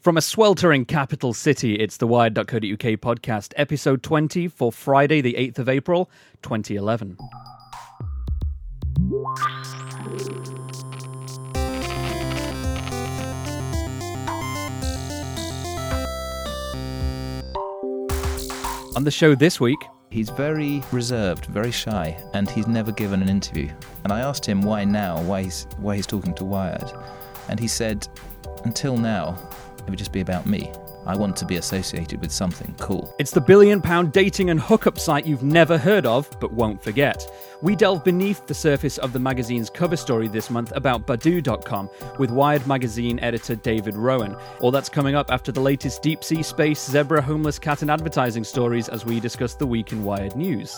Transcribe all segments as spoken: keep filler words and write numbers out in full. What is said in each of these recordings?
From a sweltering capital city, it's the Wired dot co dot U K podcast, episode twenty for Friday, the eighth of April, twenty eleven. On the show this week... He's very reserved, very shy, and he's never given an interview. And I asked him why now, why he's, why he's talking to Wired. And he said, until now, it would just be about me. I want to be associated with something cool. It's the billion-pound dating and hookup site you've never heard of, but won't forget. We delve beneath the surface of the magazine's cover story this month about Badoo dot com with Wired magazine editor David Rowan. All that's coming up after the latest deep-sea space, zebra, homeless cat and advertising stories as we discuss the week in Wired News.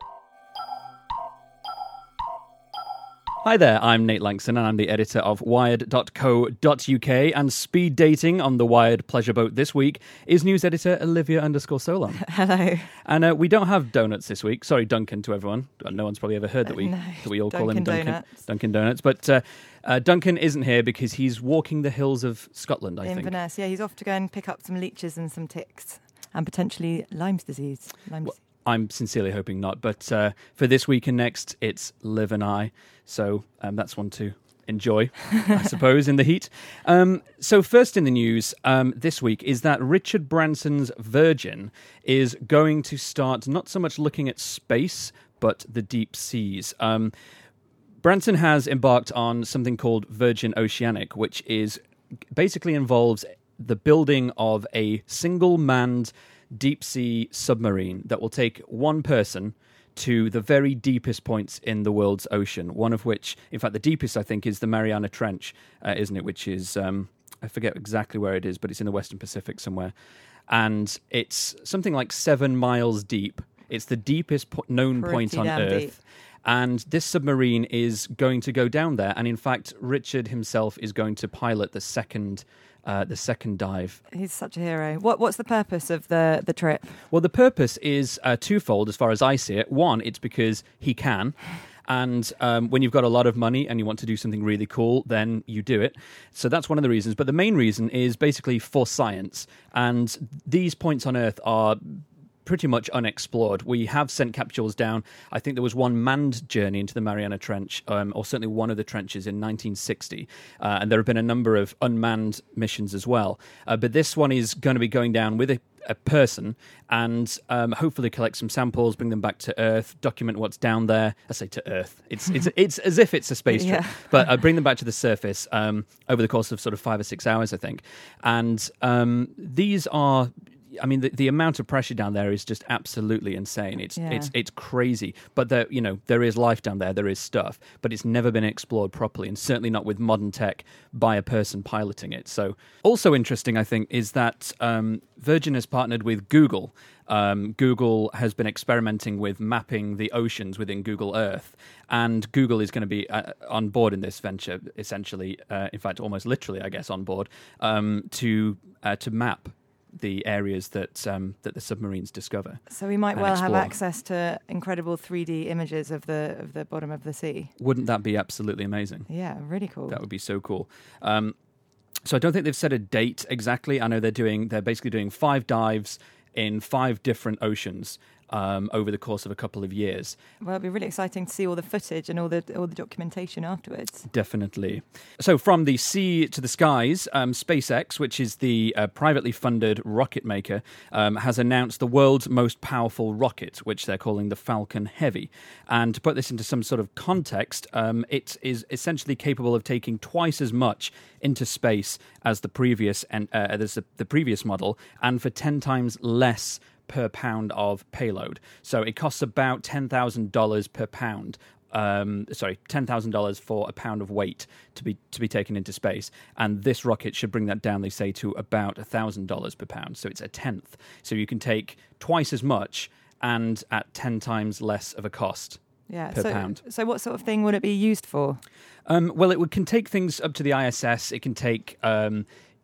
Hi there, I'm Nate Langston and I'm the editor of Wired dot co dot U K, and speed dating on the Wired pleasure boat this week is news editor Olivia underscore Solon. Hello. And uh, we don't have donuts this week. Sorry, Duncan, to everyone. No one's probably ever heard that we, no, that we all Dunkin' call him Duncan Donuts. Dunkin' Donuts. But uh, uh, Duncan isn't here because he's walking the hills of Scotland, I think. Inverness, yeah, he's off to go and pick up some leeches and some ticks and potentially Lyme's disease. Lyme's Well, I'm sincerely hoping not, but uh, for this week and next, it's Liv and I, so um, that's one to enjoy, I suppose, in the heat. Um, so first in the news um, this week is that Richard Branson's Virgin is going to start not so much looking at space, but the deep seas. Um, Branson has embarked on something called Virgin Oceanic, which is basically involves the building of a single-manned deep-sea submarine that will take one person to the very deepest points in the world's ocean, one of which, in fact, the deepest, I think, is the Mariana Trench, uh, isn't it? Which is, um, I forget exactly where it is, but it's in the Western Pacific somewhere. And it's something like seven miles deep. It's the deepest po- known Pretty point on damn Earth. deep. And this submarine is going to go down there. And in fact, Richard himself is going to pilot the second Uh, the second dive. He's such a hero. What What's the purpose of the, the trip? Well, the purpose is uh, twofold as far as I see it. One, it's because he can. And um, when you've got a lot of money and you want to do something really cool, then you do it. So that's one of the reasons. But the main reason is basically for science. And these points on Earth are pretty much unexplored. We have sent capsules down. I think there was one manned journey into the Mariana Trench, um, or certainly one of the trenches in nineteen sixty. Uh, and there have been a number of unmanned missions as well. Uh, but this one is going to be going down with a, a person and um, hopefully collect some samples, bring them back to Earth, document what's down there. I say to Earth. It's it's it's as if it's a space trip. Yeah. But uh, bring them back to the surface um, over the course of sort of five or six hours, I think. And um, these are... I mean, the, the amount of pressure down there is just absolutely insane. It's Yeah. it's it's crazy. But there, you know, there is life down there. There is stuff, but it's never been explored properly, and certainly not with modern tech by a person piloting it. So, also interesting, I think, is that um, Virgin has partnered with Google. Um, Google has been experimenting with mapping the oceans within Google Earth, and Google is going to be uh, on board in this venture, essentially. Uh, in fact, almost literally, I guess, on board um, to uh, to map the areas that um, that the submarines discover. So we might and well explore. have access to incredible three D images of the of the bottom of the sea. Wouldn't that be absolutely amazing? Yeah, really cool. That would be so cool. Um, so I don't think they've set a date exactly. I know they're doing they're basically doing five dives in five different oceans um, over the course of a couple of years. Well, it'd be really exciting to see all the footage and all the all the documentation afterwards. Definitely. So from the sea to the skies, um, SpaceX, which is the uh, privately funded rocket maker, um, has announced the world's most powerful rocket, which they're calling the Falcon Heavy. And to put this into some sort of context, um, it is essentially capable of taking twice as much into space as the previous and uh, as the, the previous model, and for ten times less per pound of payload. So it costs about ten thousand dollars per pound. Um, sorry, ten thousand dollars for a pound of weight to be to be taken into space, and this rocket should bring that down, they say, to about a thousand dollars per pound. So it's a tenth. So you can take twice as much and at ten times less of a cost. Yeah. Per so, pound. so what sort of thing would it be used for? Um, well, it would, can take things up to the I S S. It can take. Um,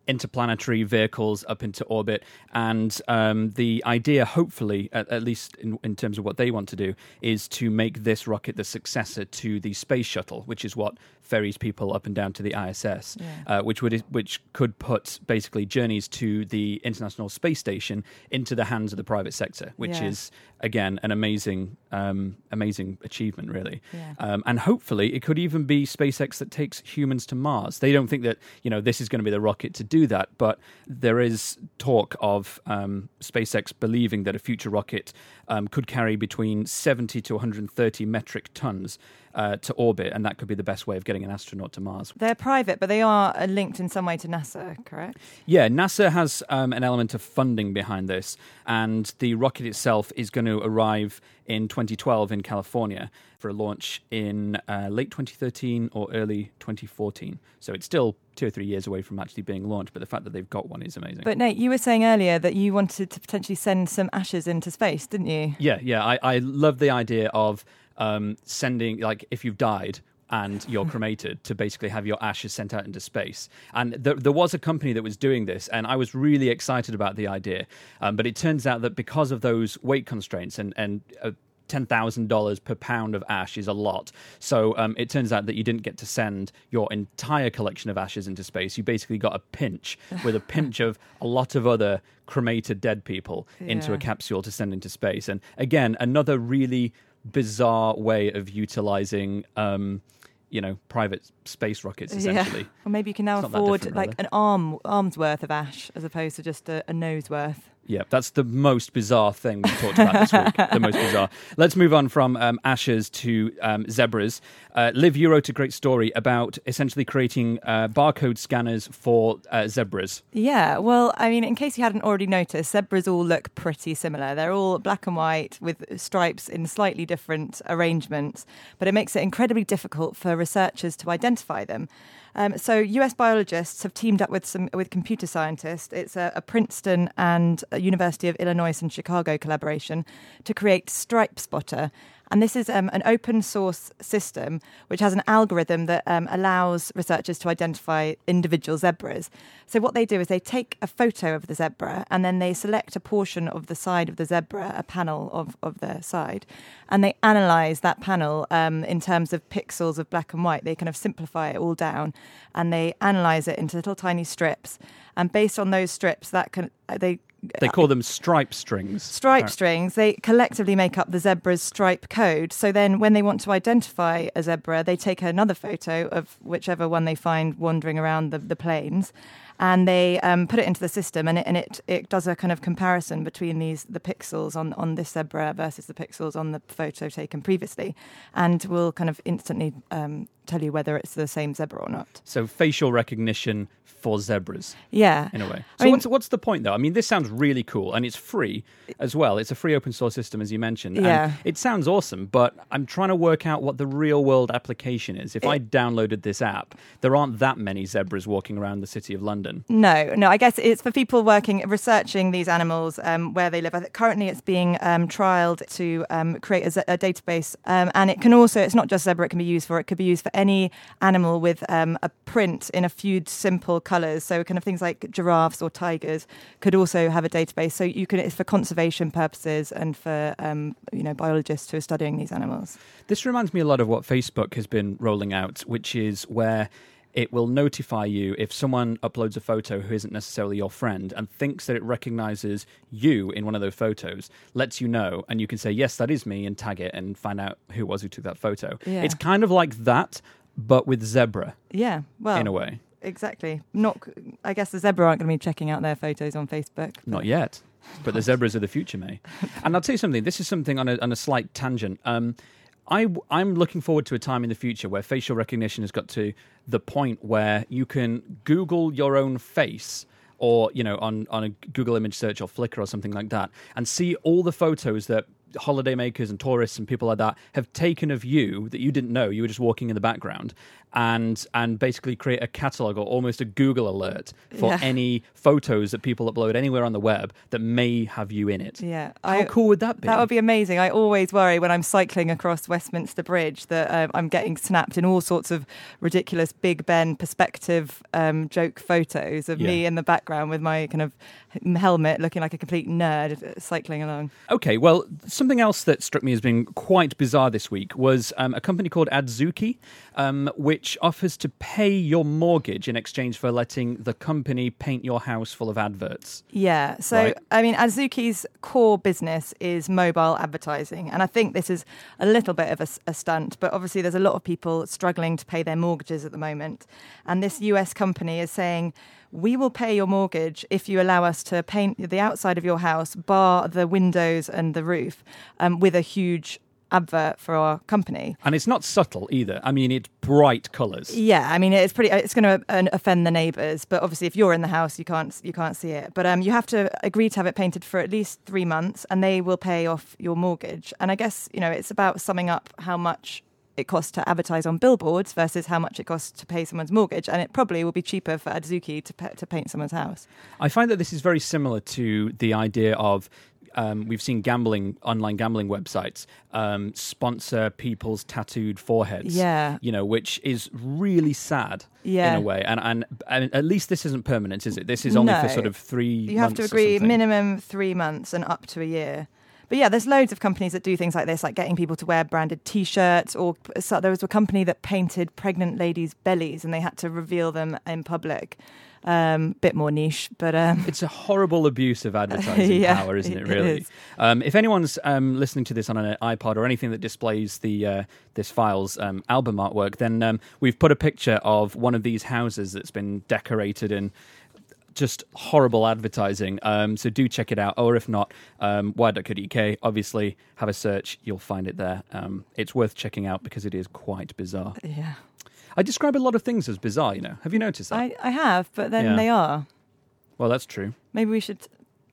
interplanetary vehicles up into orbit. And um, the idea, hopefully, at, at least in, in terms of what they want to do, is to make this rocket the successor to the space shuttle, which is what ferries people up and down to the I S S, Yeah. uh, which would which could put basically journeys to the International Space Station into the hands of the private sector, which Yeah. is again an amazing um, amazing achievement, really. Yeah. Um, and hopefully, it could even be SpaceX that takes humans to Mars. They don't think that you know this is going to be the rocket to do that, but there is talk of um, SpaceX believing that a future rocket um, could carry between seventy to one hundred thirty metric tons uh, to orbit, and that could be the best way of getting an astronaut to Mars. They're private, but they are uh, linked in some way to NASA, correct? Yeah, NASA has um, an element of funding behind this, and the rocket itself is going to arrive in twenty twelve in California for a launch in uh, late twenty thirteen or early twenty fourteen. So it's still two or three years away from actually being launched, but the fact that they've got one is amazing. But Nate, you were saying earlier that you wanted to potentially send some ashes into space, didn't you? Yeah, yeah, I, I love the idea of um, sending, like, if you've died and you're cremated, to basically have your ashes sent out into space. And th- there was a company that was doing this, and I was really excited about the idea. Um, but it turns out that because of those weight constraints and, and uh, ten thousand dollars per pound of ash is a lot. So um, it turns out that you didn't get to send your entire collection of ashes into space. You basically got a pinch with a pinch of a lot of other cremated dead people into Yeah. a capsule to send into space. And again, another really bizarre way of utilizing um, you know, private space rockets, essentially. Yeah. Well, maybe you can now It's not that afford different, like really. an arm arm's worth of ash as opposed to just a, a nose worth. Yeah, that's the most bizarre thing we've talked about this week. The most bizarre. Let's move on from um, ashes to um, zebras. Uh, Liv, you wrote a great story about essentially creating uh, barcode scanners for uh, zebras. Yeah, well, I mean, in case you hadn't already noticed, zebras all look pretty similar. They're all black and white with stripes in slightly different arrangements, but it makes it incredibly difficult for researchers to identify them. Um, so U S biologists have teamed up with some with computer scientists. It's a, a Princeton and a University of Illinois and Chicago collaboration to create Stripe Spotter. And this is um, an open source system which has an algorithm that um, allows researchers to identify individual zebras. So what they do is they take a photo of the zebra and then they select a portion of the side of the zebra, a panel of, of the side, and they analyse that panel um, in terms of pixels of black and white. They kind of simplify it all down and they analyse it into little tiny strips. And based on those strips, that can they They call them stripe strings. Stripe Uh, strings, they collectively make up the zebra's stripe code. So then when they want to identify a zebra, they take another photo of whichever one they find wandering around the, the plains, and they um, put it into the system, and it and it, it does a kind of comparison between these the pixels on, on this zebra versus the pixels on the photo taken previously, and will kind of instantly um, tell you whether it's the same zebra or not. So facial recognition for zebras, Yeah. in a way. I So mean- what's what's the point, though? I mean, this sounds really cool, and it's free as well. It's a free open source system, as you mentioned. And Yeah. it sounds awesome, but I'm trying to work out what the real world application is. If I downloaded this app, there aren't that many zebras walking around the city of London. No, no. I guess it's for people working, researching these animals um, where they live. I think currently, it's being um, trialed to um, create a, z- a database, um, and it can also. It's not just zebra. It can be used for. It could be used for any animal with um, a print in a few simple colours. So, kind of things like giraffes or tigers could also have a database. So you can. It's for conservation purposes and for um, you know biologists who are studying these animals. This reminds me a lot of what Facebook has been rolling out, which is where it will notify you if someone uploads a photo who isn't necessarily your friend and thinks that it recognizes you in one of those photos, lets you know, and you can say, yes, that is me, and tag it and find out who it was who took that photo. Yeah. It's kind of like that, but with zebra, Yeah. Well, in a way. exactly. Not. I guess the zebra aren't going to be checking out their photos on Facebook. Not yet, but the zebras are the future, May. And I'll tell you something, this is something on a, on a slight tangent. Um, I, I'm looking forward to a time in the future where facial recognition has got to the point where you can Google your own face, or, you know, on, on a Google image search or Flickr or something like that, and see all the photos that holidaymakers and tourists and people like that have taken of you that you didn't know, you were just walking in the background, and and basically create a catalogue or almost a Google alert for Yeah. any photos that people upload anywhere on the web that may have you in it. Yeah. How I, cool would that be? That would be amazing. I always worry when I'm cycling across Westminster Bridge that um, I'm getting snapped in all sorts of ridiculous Big Ben perspective um, joke photos of Yeah. me in the background with my kind of helmet looking like a complete nerd cycling along. Okay, well, something else that struck me as being quite bizarre this week was um, a company called Adzuki, um, which offers to pay your mortgage in exchange for letting the company paint your house full of adverts. Yeah. So, Right. I mean, Adzuki's core business is mobile advertising. And I think this is a little bit of a, a stunt, but obviously there's a lot of people struggling to pay their mortgages at the moment. And this U S company is saying, we will pay your mortgage if you allow us to paint the outside of your house, bar the windows and the roof, um, with a huge advert for our company. And it's not subtle either. I mean, it's bright colours. Yeah, I mean it's pretty. It's going to uh, offend the neighbours, but obviously if you're in the house, you can't you can't see it. But um, you have to agree to have it painted for at least three months, and they will pay off your mortgage. And I guess you know it's about summing up how much it costs to advertise on billboards versus how much it costs to pay someone's mortgage, and it probably will be cheaper for Adzuki to pa- to paint someone's house. I find that this is very similar to the idea of um, we've seen gambling, online gambling websites um, sponsor people's tattooed foreheads. Yeah. You know, which is really sad Yeah. in a way. And, and and at least this isn't permanent, is it? This is only No. for sort of three You have to months or agree something. minimum three months and up to a year. But yeah, there's loads of companies that do things like this, like getting people to wear branded T-shirts. Or so there was a company that painted pregnant ladies' bellies, and they had to reveal them in public. Um, bit more niche, but um, It's a horrible abuse of advertising Yeah, power, isn't it, it really? is. Um, if anyone's um, listening to this on an iPod or anything that displays the uh, this file's um, album artwork, then um, we've put a picture of one of these houses that's been decorated in just horrible advertising. Um, so do check it out. Or if not, um, wired dot co dot U K. Obviously, have a search. You'll find it there. Um, it's worth checking out because it is quite bizarre. yeah, I describe a lot of things as bizarre, you know. Have you noticed that? I, I have, but then Yeah. they are. Well, that's true. Maybe we should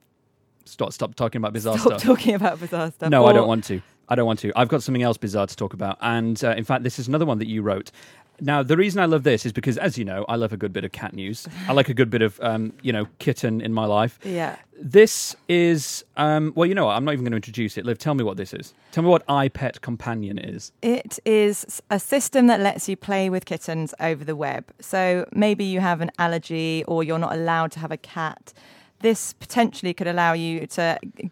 Stop, stop talking about bizarre stop stuff. talking about bizarre stuff. No, I Or- don't want to. I don't want to. I've got something else bizarre to talk about. And uh, in fact, this is another one that you wrote. Now, the reason I love this is because, as you know, I love a good bit of cat news. I like a good bit of, um, you know, kitten in my life. Yeah. This is, um, well, you know what? I'm not even going to introduce it. Liv, tell me what this is. Tell me what iPet Companion is. It is a system that lets you play with kittens over the web. So maybe you have an allergy or you're not allowed to have a cat. This potentially could allow you to g-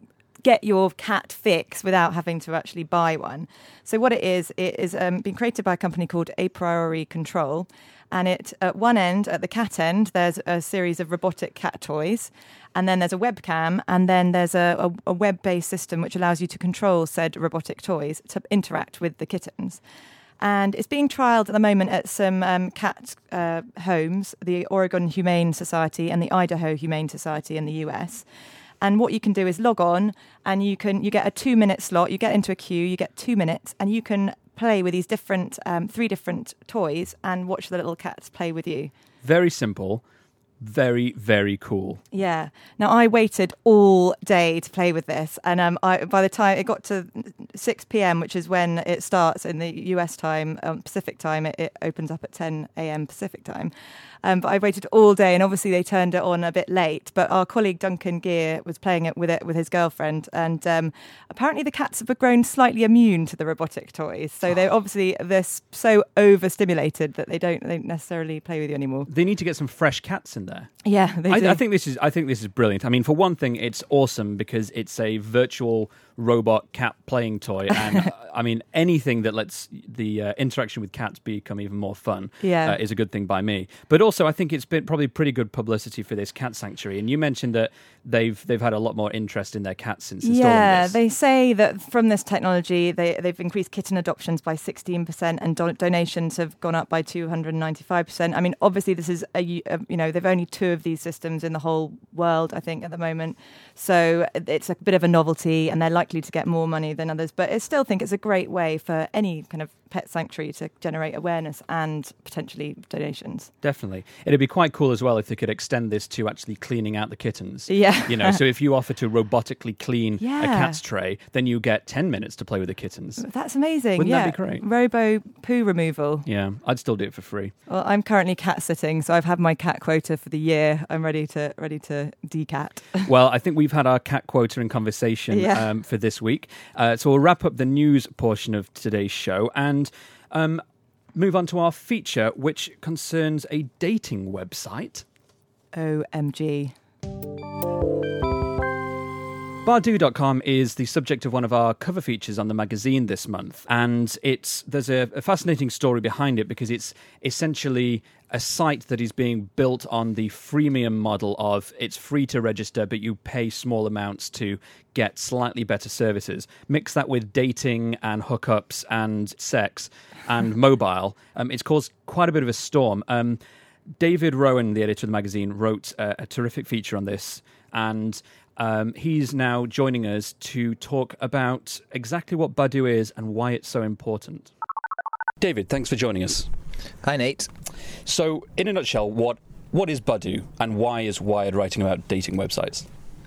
get your cat fix without having to actually buy one. So what it is, it is um, been created by a company called A Priori Control. And it at one end, at the cat end, there's a series of robotic cat toys. And then there's a webcam. And then there's a, a, a web-based system which allows you to control said robotic toys to interact with the kittens. And it's being trialled at the moment at some um, cat uh, homes, the Oregon Humane Society and the Idaho Humane Society in the U S. And what you can do is log on and you can you get a two minute slot, you get into a queue, you get two minutes and you can play with these different, um, three different toys and watch the little cats play with you. Very simple. Very, very cool. Yeah. Now, I waited all day to play with this. And um, I, by the time it got to six p.m., which is when it starts in the U S time, um, Pacific time, it, it opens up at ten a.m. Pacific time. Um, but I waited all day, and obviously they turned it on a bit late. But our colleague Duncan Gear was playing it with it with his girlfriend, and um, apparently the cats have grown slightly immune to the robotic toys. So they obviously they're so overstimulated that they don't they don't necessarily play with you anymore. They need to get some fresh cats in there. Yeah, they do. I, I think this is. I think this is brilliant. I mean, for one thing, it's awesome because it's a virtual robot cat playing toy, and uh, I mean, anything that lets the uh, interaction with cats become even more fun Yeah. uh, is a good thing by me. But also, I think it's been probably pretty good publicity for this cat sanctuary. And you mentioned that they've they've had a lot more interest in their cats since installing Yeah, this. they say that from this technology, they, they've increased kitten adoptions by sixteen percent and do- donations have gone up by two hundred ninety-five percent. I mean, obviously, this is, a, a, you know, they've only two of these systems in the whole world, I think, at the moment. So it's a bit of a novelty and they're likely to get more money than others. But I still think it's a great way for any kind of pet sanctuary to generate awareness and potentially donations. Definitely. It'd be quite cool as well if they could extend this to actually cleaning out the kittens. Yeah. You know, so if you offer to robotically clean Yeah. a cat's tray, then you get ten minutes to play with the kittens. That's amazing. Wouldn't yeah. that be great? Robo poo removal. Yeah, I'd still do it for free. Well, I'm currently cat sitting, so I've had my cat quota for the year. I'm ready to ready to decat. Well, I think we've had our cat quota in conversation Yeah. um, for this week. Uh, so we'll wrap up the news portion of today's show and um, move on to our feature, which concerns a dating website. O M G. Badoo dot com is the subject of one of our cover features on the magazine this month, and it's there's a, a fascinating story behind it because it's essentially a site that is being built on the freemium model of it's free to register, but you pay small amounts to get slightly better services. Mix that with dating and hookups and sex and mobile. Um, it's caused quite a bit of a storm. Um, David Rowan, the editor of the magazine, wrote a, a terrific feature on this, and Um, he's now joining us to talk about exactly what Badoo is and why it's so important. David, thanks for joining us. Hi, Nate. So, in a nutshell, what what is Badoo and why is Wired writing about dating websites?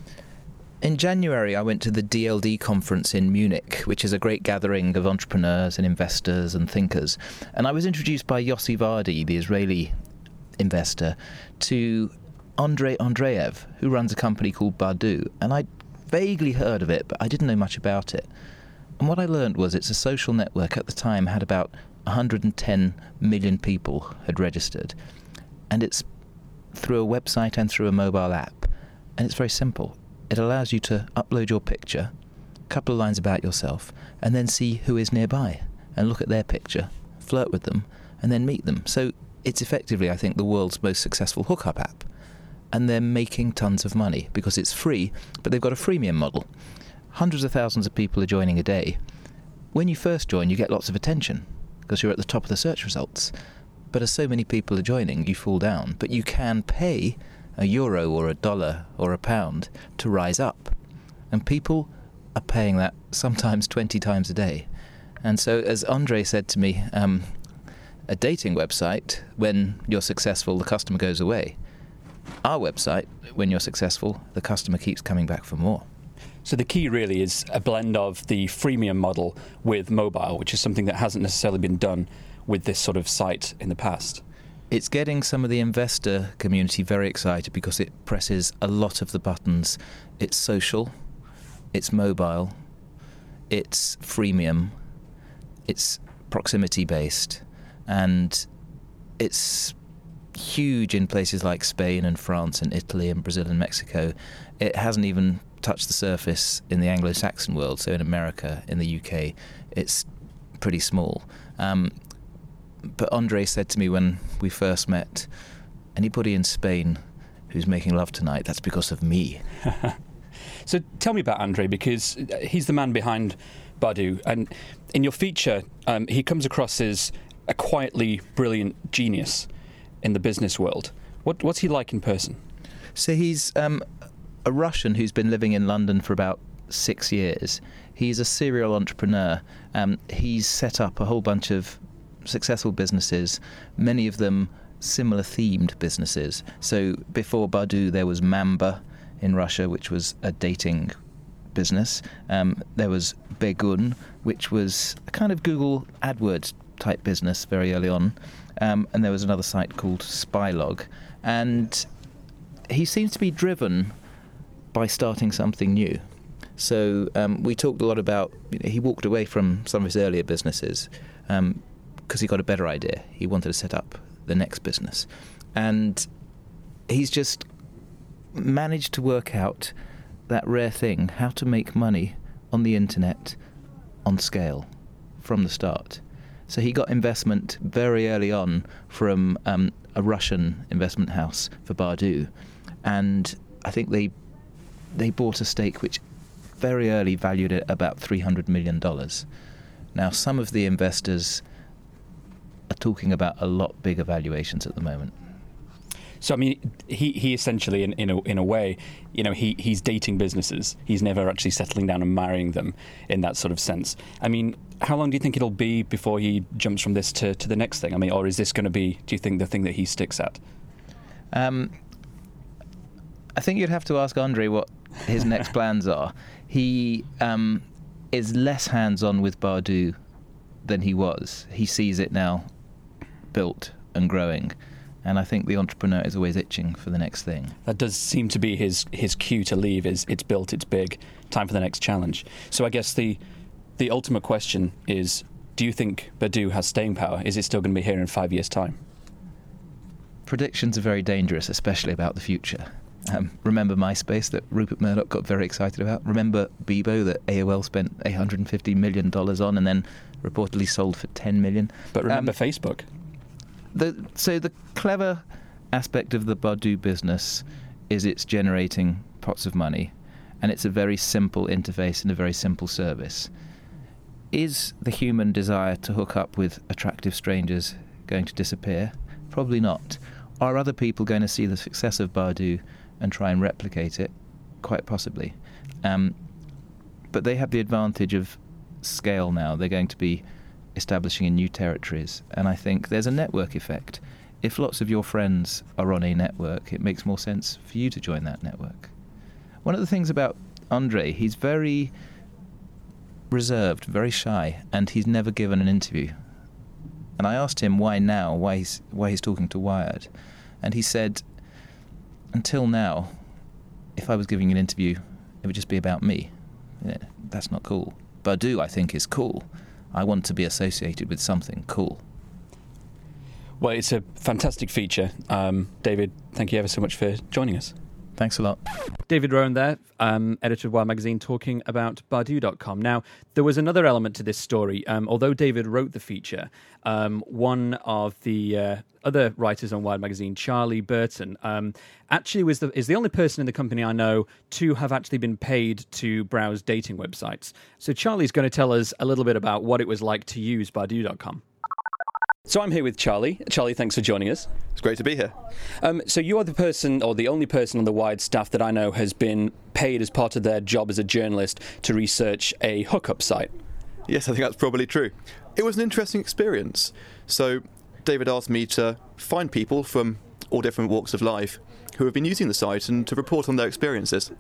In January, I went to the D L D conference in Munich, which is a great gathering of entrepreneurs and investors and thinkers. And I was introduced by Yossi Vardi, the Israeli investor, to Andrei Andreev, who runs a company called Badoo, and I'd vaguely heard of it, but I didn't know much about it. And what I learned was it's a social network. At the time had about one hundred ten million people had registered, and it's through a website and through a mobile app, and it's very simple. It allows you to upload your picture, a couple of lines about yourself, and then see who is nearby, and look at their picture, flirt with them, and then meet them. So it's effectively, I think, the world's most successful hookup app. And they're making tons of money because it's free, but they've got a freemium model. Hundreds of thousands of people are joining a day. When you first join, you get lots of attention because you're at the top of the search results. But as so many people are joining, you fall down. But you can pay a euro or a dollar or a pound to rise up. And people are paying that sometimes twenty times a day. And so, as Andre said to me, um, a dating website, when you're successful, the customer goes away. Our website, when you're successful, the customer keeps coming back for more. So the key really is a blend of the freemium model with mobile, which is something that hasn't necessarily been done with this sort of site in the past. It's getting some of the investor community very excited because it presses a lot of the buttons. It's social, it's mobile, it's freemium, it's proximity-based, and it's huge in places like Spain and France and Italy and Brazil and Mexico. It hasn't even touched the surface in the Anglo-Saxon world, so in America, in the U K, it's pretty small. Um, but Andre said to me when we first met, anybody in Spain who's making love tonight, that's because of me. So tell me about Andre, because he's the man behind Badoo, and in your feature, um, he comes across as a quietly brilliant genius in the business world. What, what's he like in person? So he's um, a Russian who's been living in London for about six years. He's a serial entrepreneur. Um, he's set up a whole bunch of successful businesses, many of them similar themed businesses. So before Badoo, there was Mamba in Russia, which was a dating business. Um, there was Begun, which was a kind of Google AdWords type business very early on. Um, and there was another site called Spylog. And he seems to be driven by starting something new. So um, we talked a lot about, you know, he walked away from some of his earlier businesses because um, he got a better idea. He wanted to set up the next business. And he's just managed to work out that rare thing, how to make money on the internet on scale from the start. So he got investment very early on from um, a Russian investment house for Badoo. And I think they they bought a stake which very early valued it about three hundred million dollars. Now, some of the investors are talking about a lot bigger valuations at the moment. So I mean, he, he essentially, in, in a in a way, you know, he, he's dating businesses. He's never actually settling down and marrying them in that sort of sense. I mean, how long do you think it'll be before he jumps from this to, to the next thing? I mean, or is this going to be, do you think, the thing that he sticks at? Um, I think you'd have to ask Andre what his next plans are. He um, is less hands-on with Badu than he was. He sees it now built and growing. And I think the entrepreneur is always itching for the next thing. That does seem to be his his cue to leave. Is it's built, it's big, time for the next challenge. So I guess the the ultimate question is: do you think Badu has staying power? Is it still going to be here in five years' time? Predictions are very dangerous, especially about the future. Um, remember MySpace that Rupert Murdoch got very excited about? Remember Bebo that A O L spent eight hundred fifty million dollars on and then reportedly sold for ten million dollars? But remember um, Facebook? The, so the clever aspect of the Badu business is it's generating pots of money, and it's a very simple interface and a very simple service. Is the human desire to hook up with attractive strangers going to disappear? Probably not. Are other people going to see the success of Badu and try and replicate it? Quite possibly. Um, but they have the advantage of scale now. They're going to be establishing in new territories, and I think there's a network effect. If lots of your friends are on a network, it makes more sense for you to join that network. One of the things about Andre, he's very reserved, very shy, and he's never given an interview. And I asked him why now, why he's, why he's talking to Wired, and he said, until now, if I was giving an interview, it would just be about me. Yeah, that's not cool. Badu, I think, is cool. I want to be associated with something cool. Well, it's a fantastic feature. Um, David, thank you ever so much for joining us. Thanks a lot. David Rowan there, um, editor of Wired Magazine, talking about Badu dot com. Now, there was another element to this story. Um, although David wrote the feature, um, one of the uh, other writers on Wired Magazine, Charlie Burton, um, actually was the, is the only person in the company I know to have actually been paid to browse dating websites. So Charlie's going to tell us a little bit about what it was like to use Badu dot com. So I'm here with Charlie. Charlie, thanks for joining us. It's great to be here. Um, so you are the person, or the only person on the Wired staff that I know has been paid as part of their job as a journalist to research a hookup site. Yes, I think that's probably true. It was an interesting experience. So David asked me to find people from all different walks of life who have been using the site and to report on their experiences.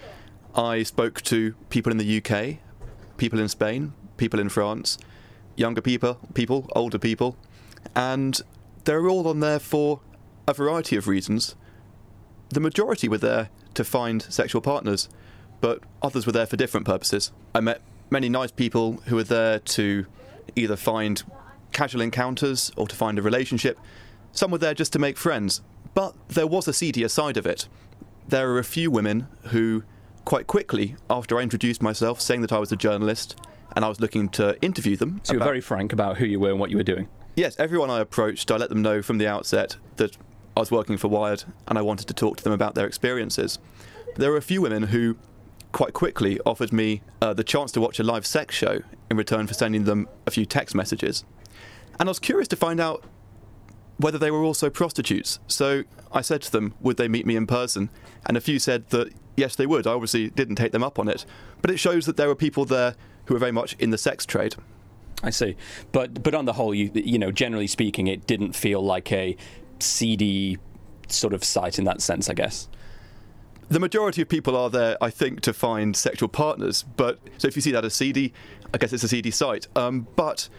I spoke to people in the U K, people in Spain, people in France, younger people, people, older people, and they're all on there for a variety of reasons. The majority were there to find sexual partners, but others were there for different purposes. I met many nice people who were there to either find casual encounters or to find a relationship. Some were there just to make friends, but there was a seedier side of it. There are a few women who, quite quickly, after I introduced myself, saying that I was a journalist, and I was looking to interview them. So you were very frank about who you were and what you were doing. Yes, everyone I approached, I let them know from the outset that I was working for Wired and I wanted to talk to them about their experiences. There were a few women who quite quickly offered me uh, the chance to watch a live sex show in return for sending them a few text messages. And I was curious to find out whether they were also prostitutes. So I said to them, would they meet me in person? And a few said that yes, they would. I obviously didn't take them up on it. But it shows that there were people there who are very much in the sex trade. I see. But but on the whole, you you know, generally speaking, it didn't feel like a seedy sort of site in that sense, I guess. The majority of people are there, I think, to find sexual partners. But so if you see that as seedy, I guess it's a seedy site. Um, but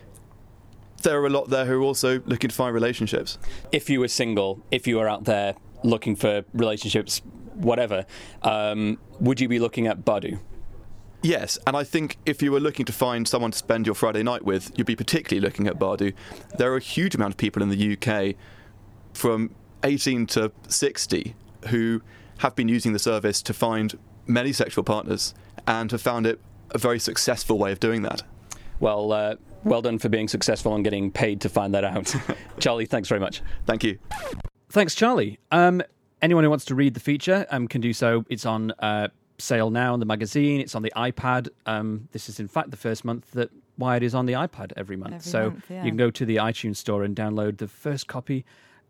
there are a lot there who are also looking to find relationships. If you were single, if you were out there looking for relationships, whatever, um, would you be looking at Badu? Yes, and I think if you were looking to find someone to spend your Friday night with, you'd be particularly looking at Badu. There are a huge amount of people in the U K from eighteen to sixty who have been using the service to find many sexual partners and have found it a very successful way of doing that. Well, uh, well done for being successful and getting paid to find that out. Charlie, thanks very much. Thank you. Thanks, Charlie. Um, anyone who wants to read the feature um, can do so. It's on uh, sale now in the magazine. It's on the iPad. Um, this is, in fact, the first month that Wired is on the iPad every month. Every so month, yeah. you can go to the iTunes store and download the first copy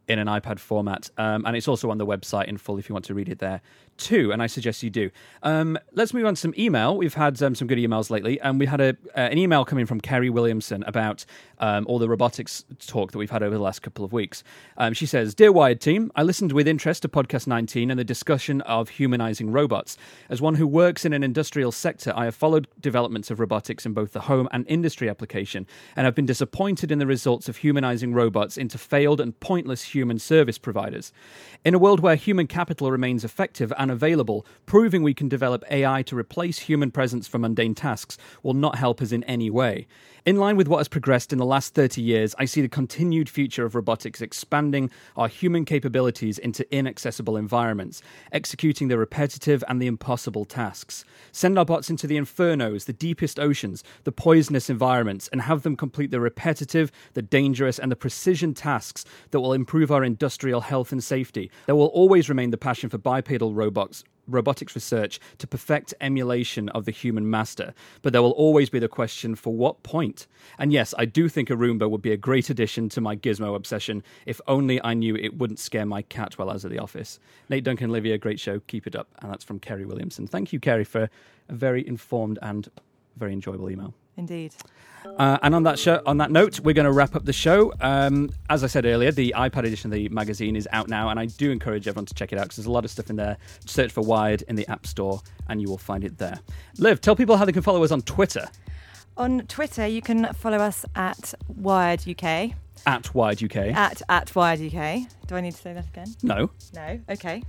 in an iPad format. Um, and it's also on the website in full if you want to read it there too, and I suggest you do. Um, let's move on to some email. We've had um, some good emails lately, and we had a, uh, an email coming from Kerry Williamson about um, all the robotics talk that we've had over the last couple of weeks. Um, she says, Dear Wired team, I listened with interest to podcast nineteen and the discussion of humanizing robots. As one who works in an industrial sector, I have followed developments of robotics in both the home and industry application, and have been disappointed in the results of humanizing robots into failed and pointless human service providers. In a world where human capital remains effective and available, proving we can develop A I to replace human presence for mundane tasks will not help us in any way. In line with what has progressed in the last thirty years, I see the continued future of robotics expanding our human capabilities into inaccessible environments, executing the repetitive and the impossible tasks. Send our bots into the infernos, the deepest oceans, the poisonous environments, and have them complete the repetitive, the dangerous, and the precision tasks that will improve our industrial health and safety. There will always remain the passion for bipedal robots, robotics research to perfect emulation of the human master, but there will always be the question, for what point? And yes, I do think a Roomba would be a great addition to my gizmo obsession, if only I knew it wouldn't scare my cat while I was at the office. Nate Duncan, Olivia, great show, keep it up. And that's from Kerry Williamson. Thank you, Kerry, for a very informed and very enjoyable email. Indeed. Uh, and on that show, on that note, we're going to wrap up the show. Um, as I said earlier, the iPad edition of the magazine is out now, and I do encourage everyone to check it out because there's a lot of stuff in there. Search for Wired in the App Store, and you will find it there. Liv, tell people how they can follow us on Twitter. On Twitter, you can follow us at Wired U K. At Wired U K. At at Wired U K. Do I need to say that again? No. No. Okay.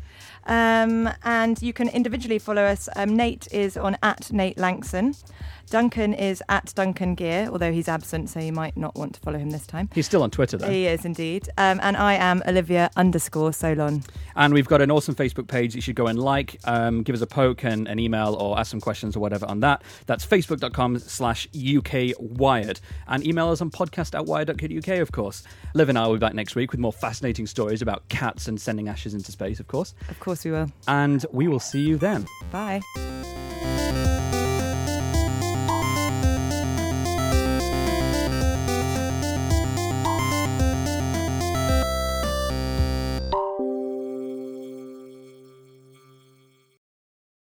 Um, and you can individually follow us. Um, Nate is on at Nate Langson. Duncan is at Duncan Gear, although he's absent, so you might not want to follow him this time. He's still on Twitter, though. He is indeed. Um, and I am Olivia underscore Solon. And we've got an awesome Facebook page that you should go and like. Um, give us a poke and an email or ask some questions or whatever on that. That's facebook.com slash UK Wired. And email us on podcast at wired dot co dot uk, of course. Liv and I will be back next week with more fascinating stories about cats and sending ashes into space, of course. Of course we will. And we will see you then. Bye.